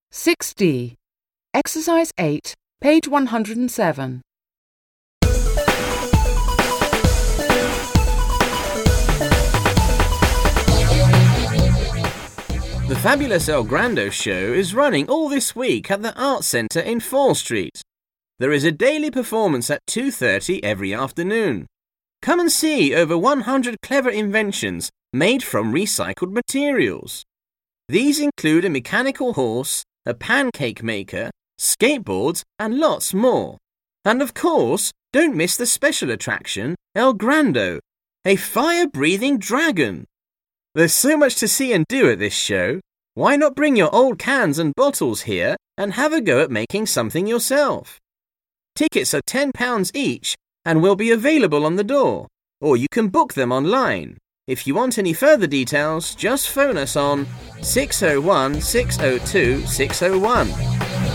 6D. Exercise 8, page 107. The Fabulous El Grando show is running all this week at the Arts Centre in Fall Street. There is a daily performance at 2:30 every afternoon. Come and see over 100 clever inventions made from recycled materials. These include a mechanical horse, a pancake maker, skateboards and lots more. And of course, don't miss the special attraction, El Grando, a fire-breathing dragon. There's so much to see and do at this show. Why not bring your old cans and bottles here and have a go at making something yourself? Tickets are £10 each and will be available on the door, or you can book them online. If you want any further details, just phone us on 601 602 601.